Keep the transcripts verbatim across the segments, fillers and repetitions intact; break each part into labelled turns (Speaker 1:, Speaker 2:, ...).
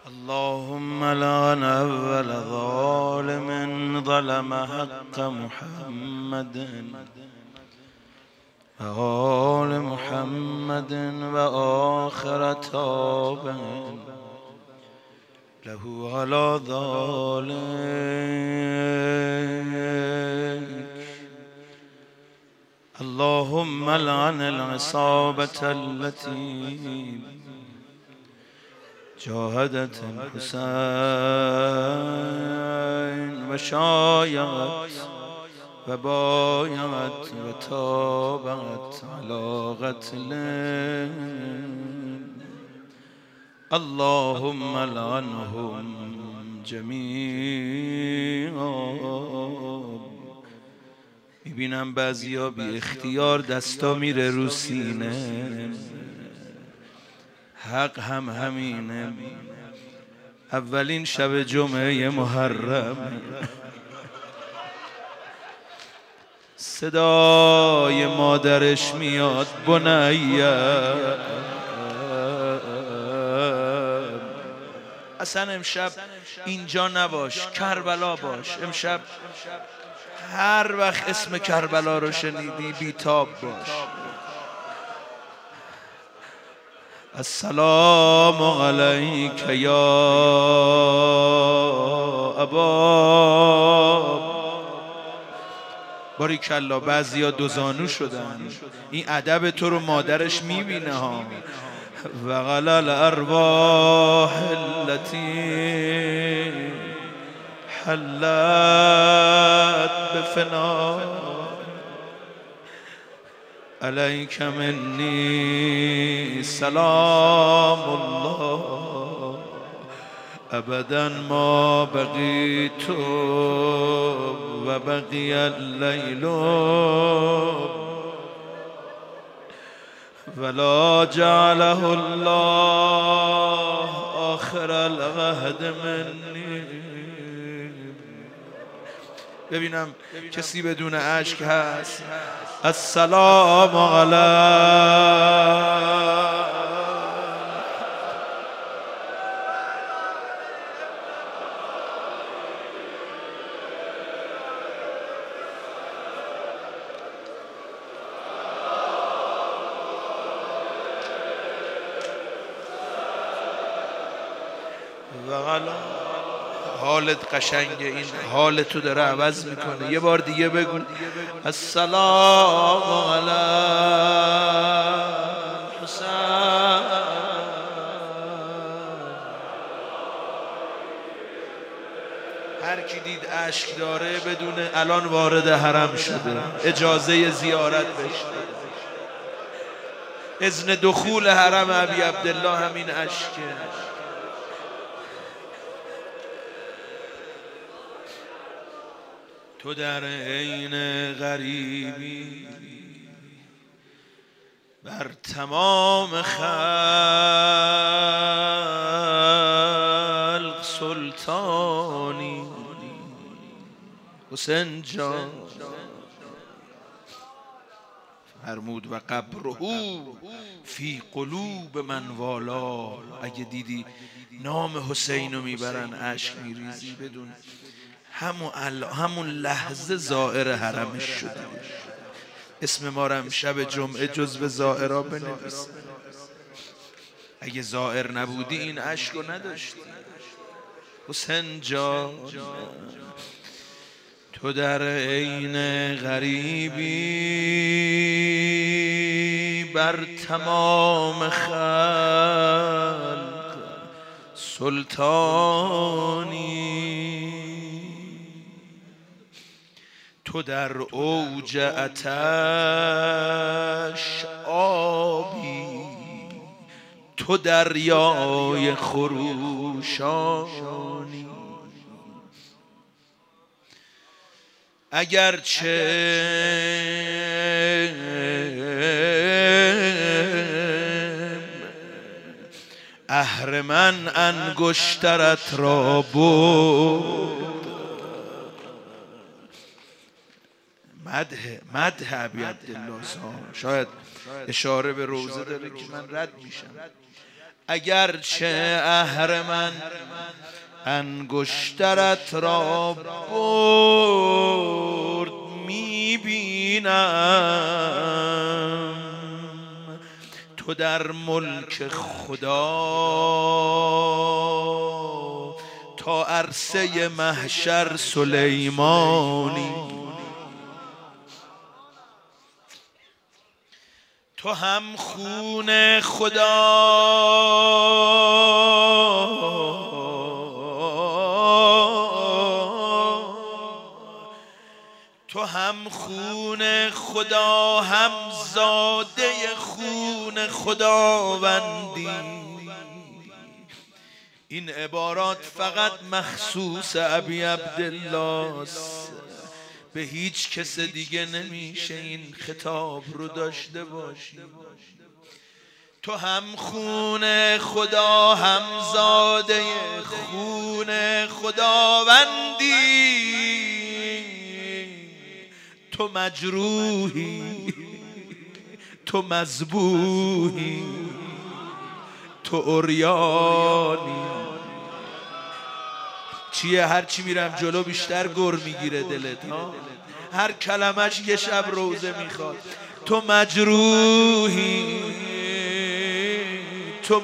Speaker 1: اللهم لعن أول ظالم ظلم حق محمد وآل محمد وآخر تابع له على ذلك. اللهم لعن العصابة التي جاهدت الحسين وشايعت وبايعت وتابعت على قتله. اللهم لعنهم جميعا. میبینم بعضیا بی اختیار دستا میره رو سینه. حق هم همینه. اولین شب جمعه محرم صدای مادرش میاد بنیه. اصلا امشب اینجا نباش، کربلا باش. امشب هر وقت اسم کربلا رو شنیدی بیتاب باش. السلام علیک یا ابا. باریکلا. بعضیا دوزانو شدن. این ادب تو رو مادرش میبینه ها. وقال الارواح التي حلت بفنا علیک منی سلام الله ابدا ما بقیت و بقی اللیل ولا جعله الله آخر العهد منی. ببینم کسی بدون اشک هست. السلام علیک حالت قشنگه. این حالت تو داره عوض میکنه. یه بار دیگه بگو السلام علی حسین. هر کی دید اشک داره بدونه الان وارد حرم شده، اجازه زیارت بشه. اذن دخول حرم ابی عبدالله همین اشکه. تو در عین غریبی بر تمام خلق سلطانی. حسین جان فرمود و قبره فی قلوب من والا. اگه دیدی نام حسین رو میبرن اشک میریزی بدون همون, همون لحظه زائر حرمش شده. اسم ما رو شب جمعه جزو زائرها بنویس. اگه زائر نبودی این اشک رو نداشتی. حسین جان تو در عین غریبی بر تمام خلق سلطانی. تو در اوج آتش آبی، تو دریای خروشانی. اگرچه اهرمن انگشترت را بود. مدح مدح ابی عبدالله. شاید اشاره به روزه داره که من رد میشم. اگرچه اهرمن انگشترت را برد میبینم تو در ملک خدا تا عرصه محشر سلیمانی تو هم خون خدا تو هم خون خدا هم زاده خون خداوندی. این عبارات فقط مخصوص ابی عبدالله است، به هیچ کس دیگه نمیشه این خطاب رو داشته باشی. تو هم خون خدا هم زاده خون خداوندی، تو مجروحی تو مذبوحی تو عریانی. چیه هرچی میرم جلو بیشتر گر میگیره دلت ها، هر کلمش یه شب روزه میخواد. تو مجروحی تو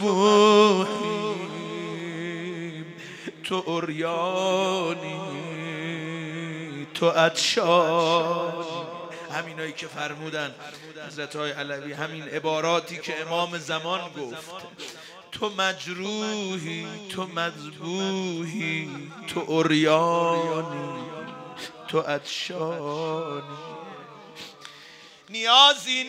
Speaker 1: مذبوحی تو عریانی تو عطشانی. همینایی که فرمودن حضرت های علوی، همین عباراتی که امام زمان گفت، تو مجروحی تو مذبوحی تو عریانی تو عطشانی. نیازی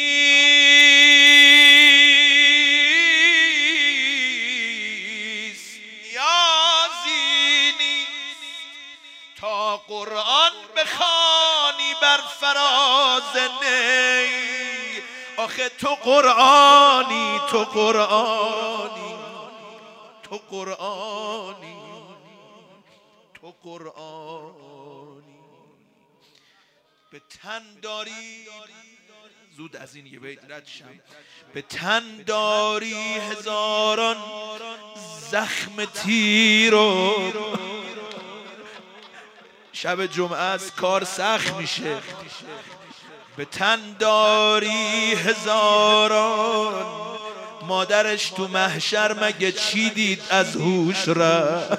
Speaker 1: نیست نیازی نیست تا قرآن بخوانی بر فراز نی. آخه تو قرآنی تو قرآنی تو قرآنی تو قرآنی. به تن داری زود از این یه بیت رد شم. به تن داری هزاران زخم تیر و شب جمعه از کار سخت میشه. به تن داری هزاران، مادرش تو محشر مگه چی دید از هوش رفت؟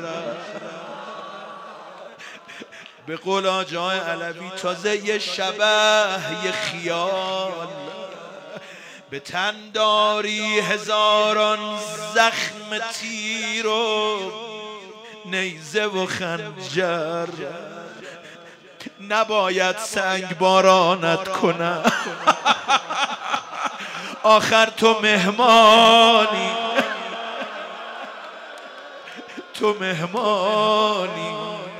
Speaker 1: به قول آجای علوی تازه یه شبه یه خیال. به تن داری هزاران زخم تیر و نیزه و خنجر، نباید سنگ بارانت کنم آخر تو مهمانی تو مهمانی.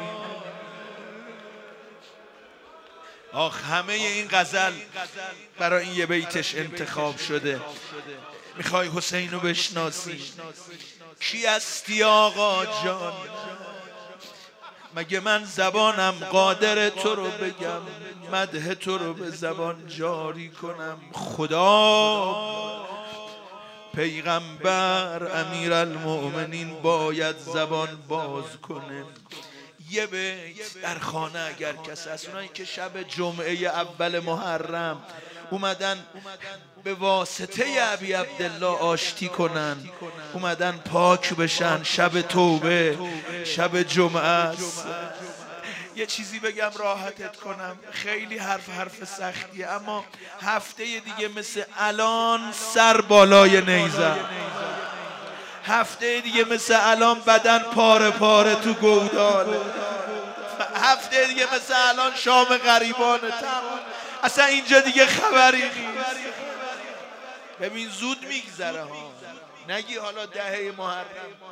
Speaker 1: آخ همه این غزل برای این یه بیتش انتخاب شده. میخوای حسین رو بشناسی؟ کی هستی آقا جان؟ مگه من زبانم قادر تو رو بگم، مدح تو رو به زبان جاری کنم؟ خدا پیغمبر امیرالمؤمنین باید زبان باز کنه. یه بیت در خانه اگر کس هست، اونایی که شب جمعه اول محرم اومدن به واسطه ابی عبدالله آشتی کنن، اومدن پاک بشن، شب توبه شب جمعه است. یه چیزی بگم راحتت کنم، خیلی حرف حرف سختیه، اما هفته دیگه مثل الان سر بالای نیزه، هفته دیگه مثل الان بدن پاره پاره تو گوداله، هفته دیگه مثل الان شام غریبانه تمام، اصلا اینجا دیگه خبری نیست. ببین زود میگذره ها، نگی حالا دهه محرم.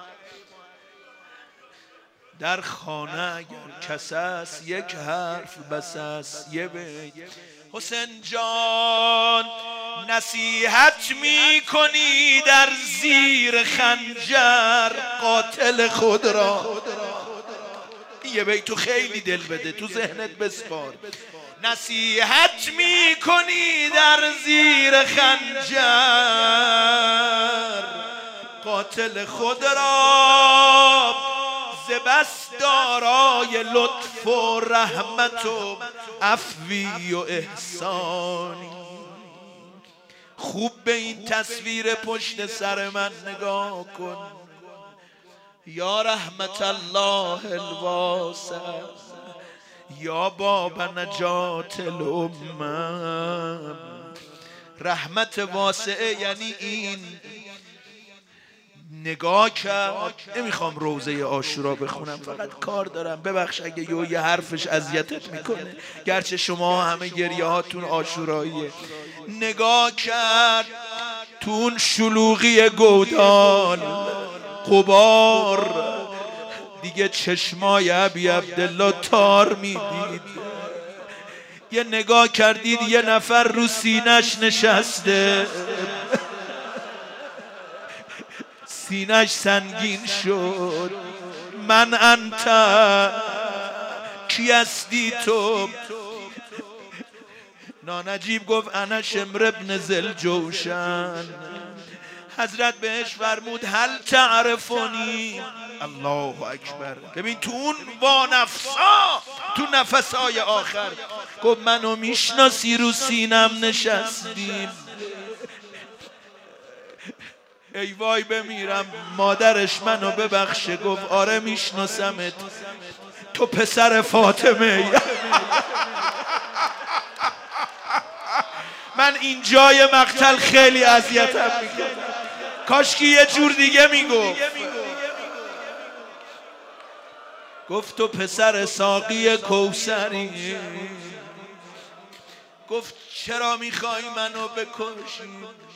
Speaker 1: در خانه اگر کس است یک حرف بس است، یه بیت. حسین جان نصیحت می کنی در زیر خنجر قاتل خود را. یه بیت تو خیلی دل بده، تو ذهنت بسپار. نصیحت می کنی در زیر خنجر قاتل خود را ز بس دارای لطف و رحمت و عفوی و احسانی. خوب به این تصویر پشت سر من نگاه کن. یا رحمت الله الواسع، یا باب نجات الامم. رحمت واسعه یعنی این. نگاه کرد. نمیخوام روزه عاشورا بخونم، فقط کار دارم، ببخش اگه یه یه حرفش اذیتت میکنه، گرچه شما همه گریه هاتون عاشوراییه. نگاه کرد تو اون شلوغی گودال غبار، دیگه چشمای ابی عبدالله تار میدید. یه نگاه کردید یه نفر رو سینش نشسته، سینش سنگین شد. من انت، کی هستی تو؟ نانجیب گفت انا شمر ابن ذوالجوشن. حضرت بهش فرمود هل تعرفونی؟ الله اکبر. ببین تو اون با نفسا، تو نفسای آخر گفت منو میشناسی؟ رو سینم نشستی. ای وای بمیرم. مادرش منو ببخشه. گفت آره میشناسمت، تو پسر فاطمه. من این جای مقتل خیلی اذیتم میکنه. کاش که یه جور دیگه میگفت. گفت تو پسر ساقی کوثری. گفت چرا میخوای منو بکشی؟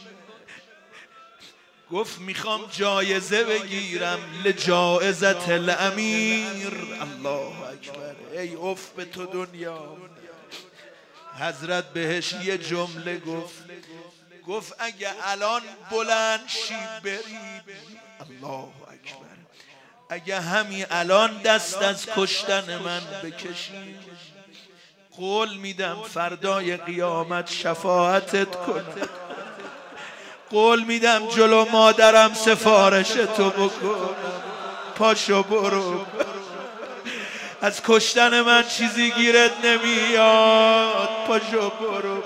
Speaker 1: گفت میخوام جایزه بگیرم لجائزت الامیر. الله اکبر. ای اف به تو دنیا. حضرت بهش یه جمله گفت. گفت اگه الان بلند شی بری، الله اکبر، اگه همین الان دست از کشتن من بکشی، قول میدم فردای قیامت شفاعتت کنم. قول میدم جلو مادرم سفارشتو بکنم. پاشو برو. از کشتن من چیزی گیرت نمیاد. پاشو برو.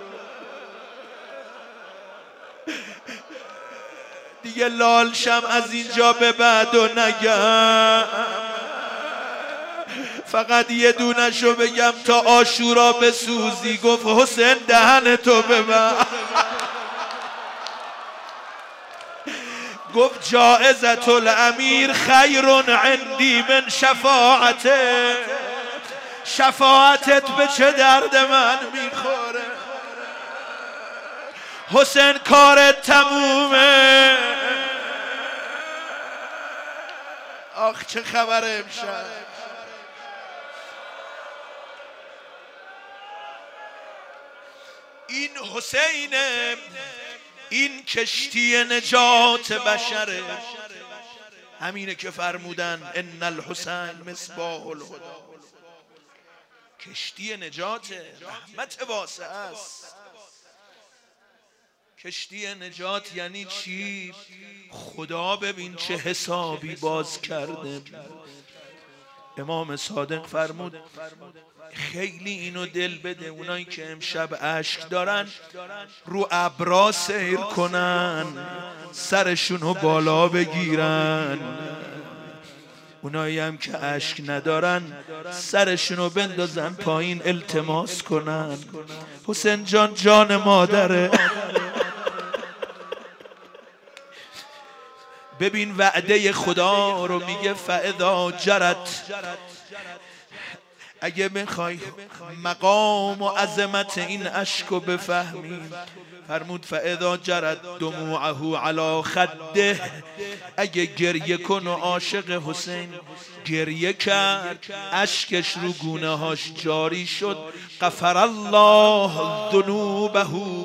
Speaker 1: دیگه لالشم از اینجا به بعد و نگم، فقط یه دونشو بگم تا عاشورا بسوزی. گفت حسین دهنتو ببند. گفت جائزت الامیر خیر عندی من شفاعته. شفاعتت به چه درد من میخوره؟ حسین کارت تمومه. آخ چه خبره امشب. این حسینه، این کشتی نجات بشره. همینه که فرمودن ان الحسین مصباح الهدی. کشتی نجات، رحمت واسعه است. کشتی نجات یعنی چی؟ خدا ببین چه حسابی باز کرده. امام صادق فرمود خیلی اینو دل بده اونایی که امشب اشک دارن رو ابرا سیر کنن، سرشونو بالا بگیرن. اونایی هم که اشک ندارن سرشونو بندازن پایین التماس کنن. حسین جان جان مادره. ببین وعده خدا رو میگه فاذا جرت. اگه بخوای مقام و عظمت این اشکو بفهمی، فرمود فاذا جرت دموعه علی خده. اگه گریه کن و عاشق حسین گریه کرد، اشکش رو گونه هاش جاری شد، غفر الله ذنوبه.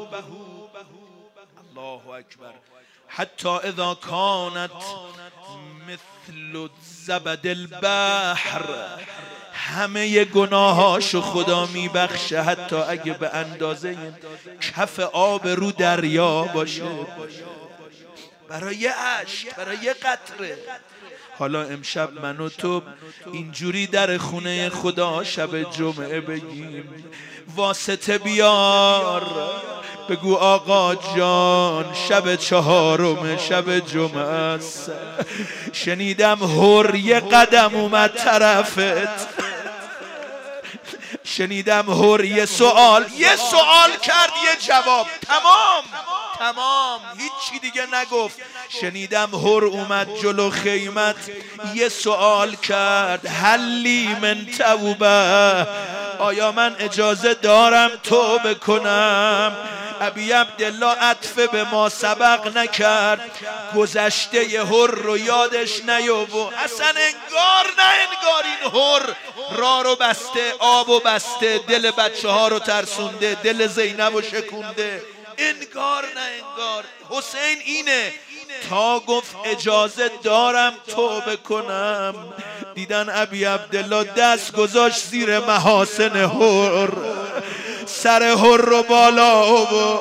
Speaker 1: الله اکبر. حتی اذا كانت مثل زبد البحر. همه گناهاشو خدا میبخشه حتی اگه به اندازه کف آب رو دریا باشه. برای اشک، برای قطره. حالا امشب من و تو اینجوری در خونه خدا شب جمعه بگیم واسطه بیار، بگو آقا جان شب چهارم شب جمعه است، شنیدم هر یه قدم اومد طرفت، شنیدم هر یه سوال یه سوال کرد یه جواب، تمام تمام هیچی دیگه نگفت. شنیدم هر اومد جلو خیمت یه سوال کرد هلی من توبه، آیا من اجازه دارم توبه کنم؟ ابی عبدالله عطف به ما سبق نکرد، گذشته ی هر رو یادش نیاورد، اصلا انگار نه انگار این هر را رو بسته، آب و بسته، دل بچه ها رو ترسونده، دل زینب رو شکونده، انگار نه انگار. حسین اینه تا گفت اجازه دارم توبه کنم، دیدن ابی عبدالله دست گذاشت زیر محاسن هر، سر هر رو بالا و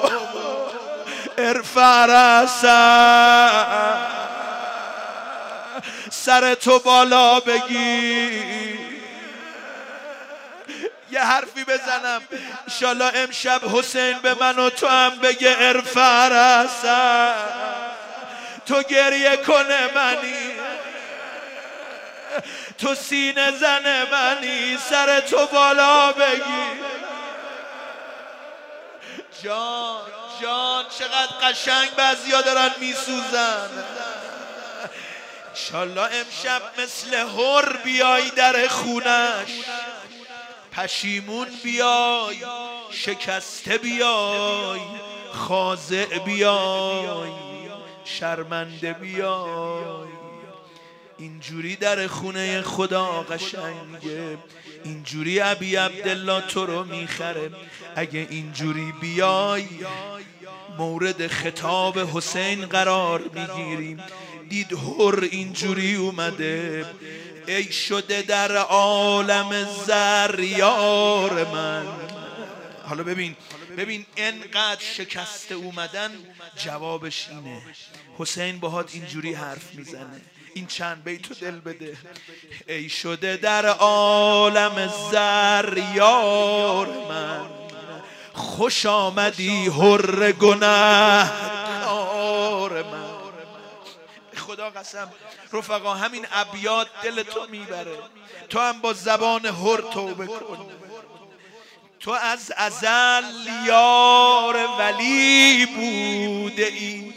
Speaker 1: ارفع رأسک، سر تو بالا بگی. یه حرفی بزنم انشالله امشب حسین به من و تو هم بگه ارفع رأسک، تو گریه کنه منی، تو سینه زنه منی، سر تو بالا بگی. جان جان چقدر قشنگ بعضیا دارن میسوزن. انشالله امشب مثل هر بیای در خونش، پشیمون بیای، شکسته بیای، خاضع بیای، شرمنده بیای. اینجوری در خونه خدا قشنگه، اینجوری ابی عبدالله تو رو میخره. اگه اینجوری بیای مورد خطاب حسین قرار میگیریم. دید هر اینجوری اومده، ای شده در عالم زر یار من. حالا ببین ببین انقدر شکسته اومدن جوابش اینه. حسین باهات اینجوری حرف میزنه، این چند بیتو دل بده. ای شده در عالم زر یار من، خوش آمدی هر گنهکار من. خدا قسم رفقا همین ابیات دل تو میبره. تو هم با زبان هر توبه کن. تو از ازل یار ولی بوده ای.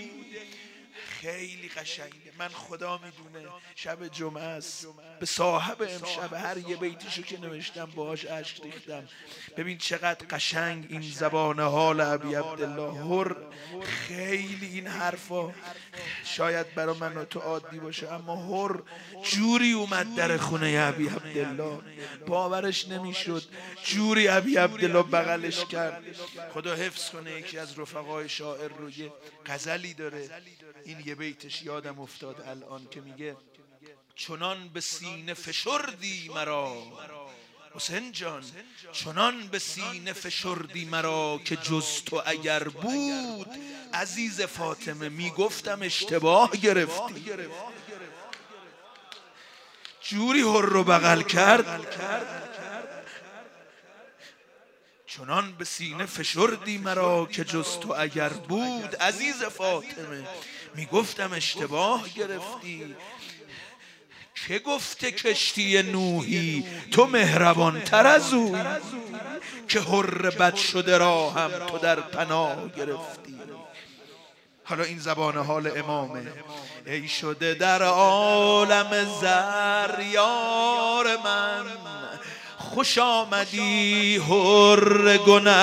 Speaker 1: خیلی قشنگه. من خدا میدونه شب جمعه است، به صاحب امشب هر یه بیتیشو که نوشتم باهاش اشک ریختم. ببین چقدر قشنگ این زبان حال ابی عبدالله هر. خیلی این حرفا شاید برای من و تو عادی باشه، اما هر جوری اومد در خونه ابی عبدالله باورش نمیشد، جوری ابی عبدالله بغلش کرد. خدا حفظ کنه. یکی از رفقای شاعر رو یه غزلی داره، این یه بیتش یادم افتاد الان که میگه چنان به سینه فشردی مرا حسین جان، چنان به سینه فشردی مرا که جز تو اگر بود عزیز فاطمه میگفتم اشتباه گرفتی. جوری هر رو بغل کرد، چنان به سینه فشردی مرا که جز تو اگر بود عزیز فاطمه میگفتم اشتباه گرفتی. که گفته کشتی نوحی تو مهربان تر از او، که هر بد شده را هم تو در پناه گرفتی. حالا این زبان حال امامه. ای شده در عالم زر یار من، خوش آمدی هر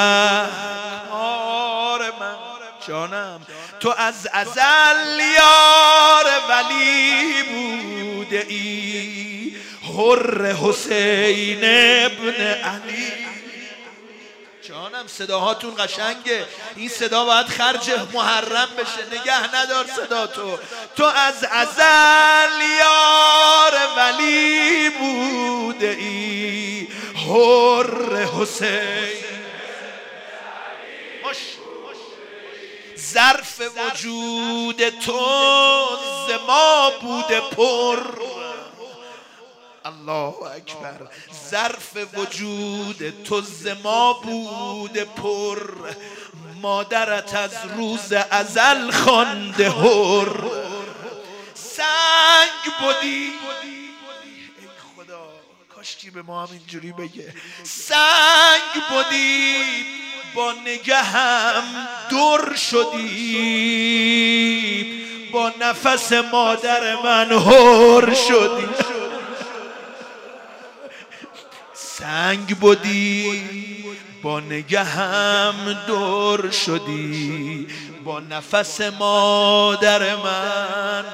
Speaker 1: گنهکار من. جانم تو از ازل یار ولی بوده ای، هر حسین ابن علی. جانم صداهاتون قشنگه، این صدا باید خرج محرم بشه، نگه ندار صدا تو. تو از ازل یار ولی بوده ای، هر حسین. ظرف وجود تو ز ما بوده پر. الله اکبر. ظرف وجود تو ز ما بوده پر، مادرت از روز ازل خوانده هر. سنگ بودی، ای خدا کاشکی به ما هم اینجوری بگه، سنگ بودی با نگهم در شدی، با نفس مادر من هر شدی. سنگ بودی با نگهم در شدی، با نفس مادر من.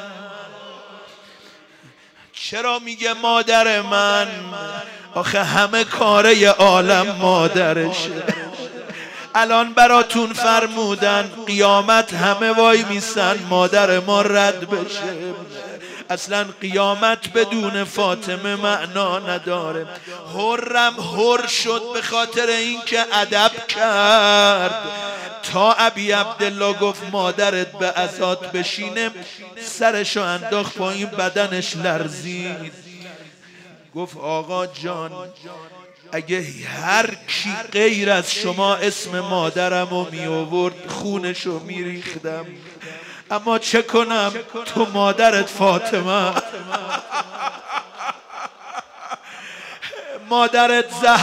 Speaker 1: چرا میگه مادر من؟ آخه همه کاره عالم مادرشه. الان براتون فرمودن قیامت همه وای میسن مادر ما رد بشه. اصلا قیامت بدون فاطمه معنا نداره. هرم هر شد به خاطر اینکه ادب کرد. تا ابی عبدالله گفت مادرت به عزات بشینه، سرشو انداخت پایین، بدنش لرزید. گفت آقا جان اگه هر کی غیر از شما اسم مادرمو می آورد خونشو می ریختم، اما چه کنم تو مادرت فاطمه، مادرت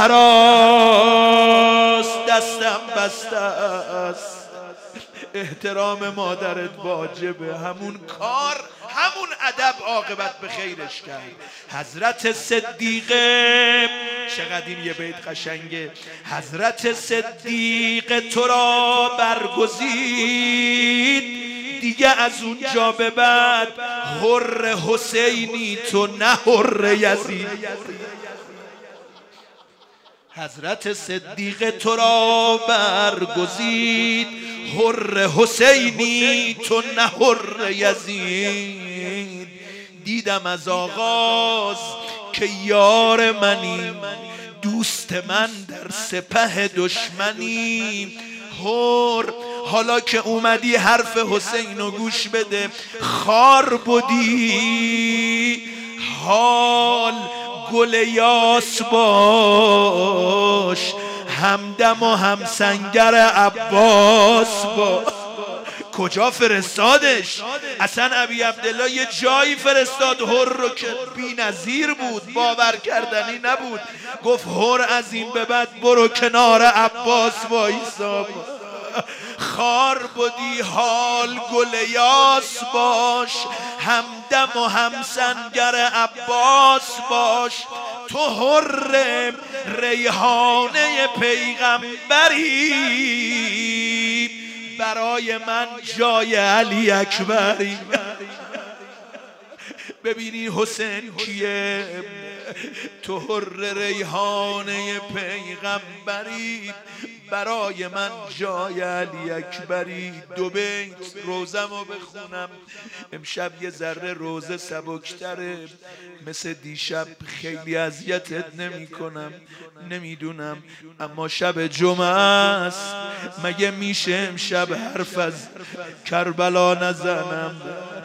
Speaker 1: زهراست، دستم بسته است. احترام مادرت واجبه. همون کار همون ادب عاقبت به خیرش کرد. حضرت صدیقه، چقدر این یه بیت قشنگه. حضرت صدیقه تو را برگزید، دیگه از اونجا به بعد حر حسینی تو نه حر یزید. حضرت صدیقه تو را برگزید، حر حسینی تو نه حر یزید. دیدم از آغاز که یار منی، دوست من در سپه دشمنی. حر حالا که اومدی حرف حسینو گوش بده. خار بودی حال گل یاس باش، همدم و همسنگر عباس باش. کجا فرستادش؟ اصلا ابی عبدالله یه جایی فرستاد هر رو که بی نظیر بود، باور کردنی نبود. گفت هر از این به بعد برو کنار عباس وایسا. خار بودی حال گل یاس باش، همدم و همسنگر عباس باش. تو حر ریحانه پیغمبری، برای من جای علی اکبری. ببینی حسین کیه؟ تو حر ریحانه پیغمبری، برای من جای علی اکبری. دو بیت روزمو بخونم. امشب یه ذره روزه سبکتره، مثل دیشب خیلی اذیتت نمی کنم نمیدونم، اما شب جمعه است. مگه میشه امشب حرف از کربلا نزنم؟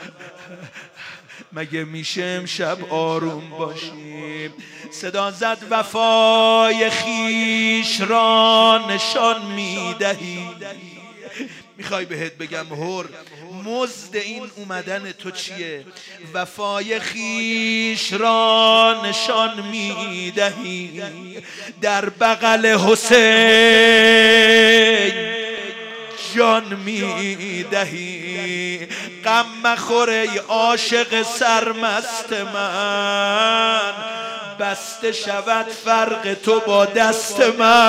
Speaker 1: مگه میشه امشب آروم باشیم؟ صدا زد وفای خیش را نشان میدهی. میخوای بهت بگم هر مزد این اومدن تو چیه؟ وفای خیش را نشان میدهی، در بغل حسین جان میدهی. غم مخور ای عاشق سرمست من، بسته شود فرق تو با دست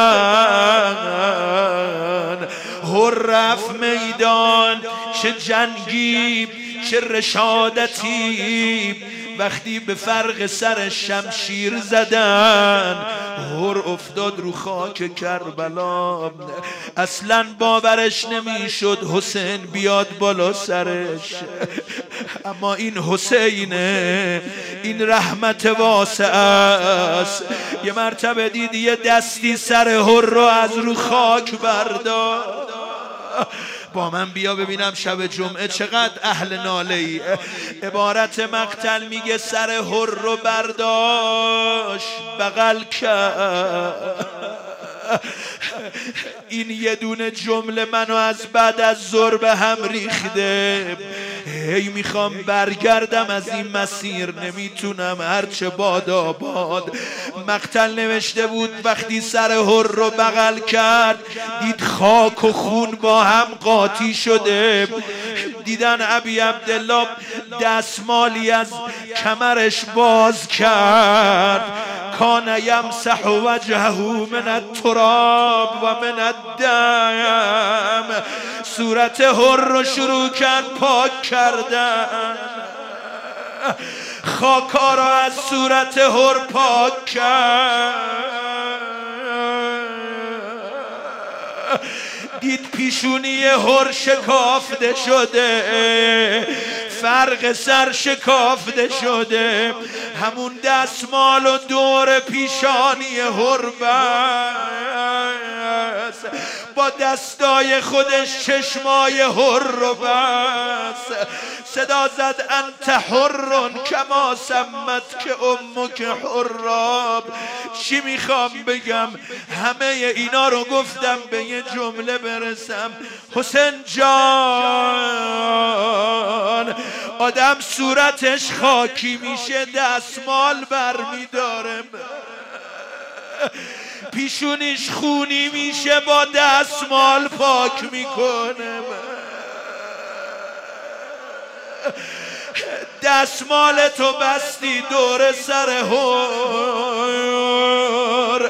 Speaker 1: من. هر رفت میدان چه جنگی چه رشادتی، وقتی به فرق سر شمشیر زدن هر افتاد رو خاک کربلا. اصلا باورش نمیشد حسین بیاد بالا سرش، اما این حسینه، این رحمت واسع است. یه مرتبه دید یه دستی سر هر رو از رو خاک برداشت، با من بیا ببینم شب جمعه چقدر اهل ناله ای. عبارت مقتل میگه سر هر رو برداشت بغل کرد. این یه دونه جمله منو از بعد از ظهر به هم ریخته. هی میخوام برگردم از این مسیر نمیتونم هرچه باد آباد. مقتل نوشته بود وقتی سر هر رو بغل کرد دید خاک و خون با هم قاطی شده. دیدن ابی عبدالله دستمالی از کمرش باز کرد. کان یمسح وجهه من التراب و من الدم. صورت هر رو شروع کرد پاک کردن. خاکا را از صورت هر پاک کرد. دید پیشونی هر شکافته شده، فرق سر شکافته شده. همون دستمال و دور پیشانی هر بس، با دستای خودش چشمای هر رو بس. صدا زد انت حرون کما سمت که امک حراب. چی میخوام بگم؟ همه اینا رو گفتم به یه جمله برسم. حسین جان آدم صورتش خاکی میشه دستمال بر میداره، پیشونیش خونی میشه با دستمال پاک میکنه. دستمال تو بستی دور سر هر.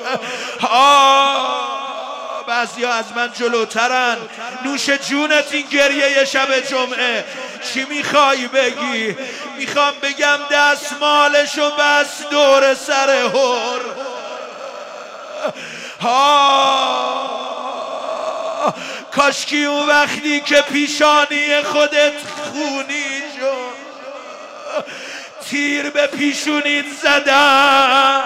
Speaker 1: بعضی ها از من جلوترن. نوش جونت این گریه شب جمعه. چی میخوای بگی؟ میخوام بگم دستمالشو بس دور سر هر. کاشکی اون وقتی که پیشانی خودت خونی شد تیر به پیشونیت زدن،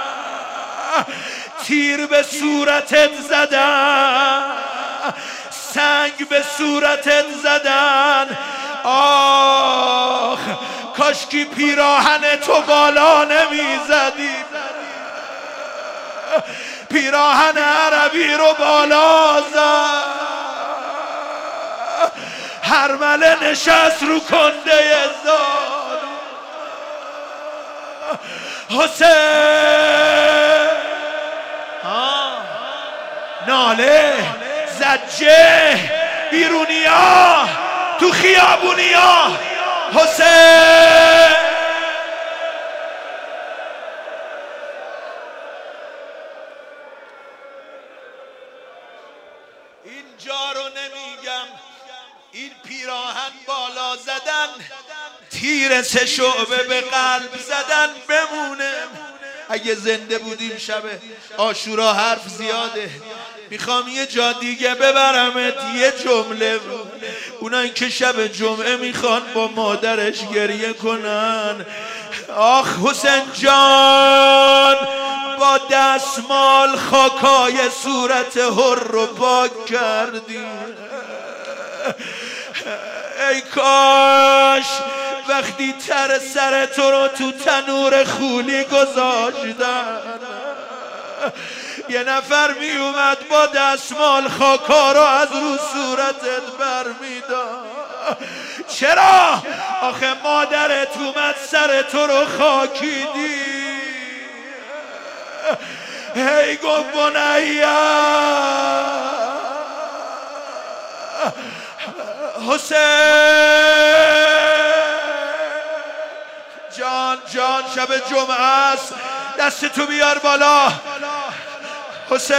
Speaker 1: تیر به صورتت زدن، سنگ به صورتت زدن. آخ کاشکی پیراهن تو بالا نمی زدی، پیراهن عربی رو بالا زد. هرمله نشست رو کنده زاد. حسین ناله زجه بیرونیا تو خیابونیا. حسین اینجا رو نمیگم، این پیراهن بالا زدن، تیر سه شعبه به قلب زدن بمونه. اگه زنده بودیم شب عاشورا حرف زیاده. میخوام یه جا دیگه ببرمت یه جمله. اونایی که شب جمعه میخوان با مادرش گریه کنن. آخ حسین جان با دستمال خاکای صورت هر رو پاک کردی. ای کاش وقتی تر سر تو رو تو تنور خولی گذاشتن یه نفر می اومد با دستمال خاکا رو از رو صورتت بر میداد. چرا؟ آخه مادرت اومد سر تو رو خاکی دید. هی گفت بنیا حسین جان جان شب جمعه است، دست تو بیار بالا. حسین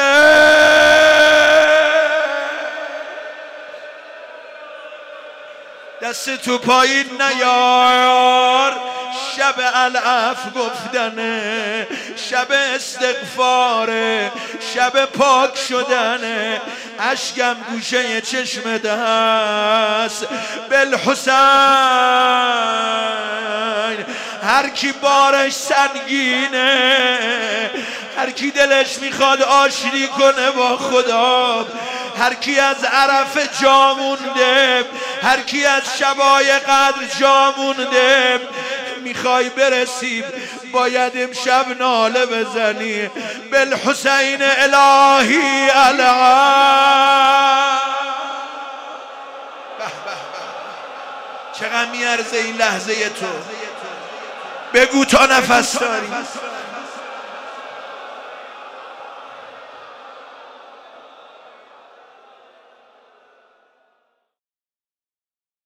Speaker 1: دست تو پایین نیار. شب العف گفتنه، شب استغفاره، شب پاک شدنه. اشکم گوشه چشم دست بالحسین. هر کی بارش سنگینه، هر کی دلش میخواد آشتی کنه با خدا، هر کی از عرف جا مونده، هر کی از شبای قدر جا مونده، میخوای برسی باید امشب ناله بزنی بالحسین الهی الان. چقدر میارزه این لحظه تو؟ بگو تا نفس داری.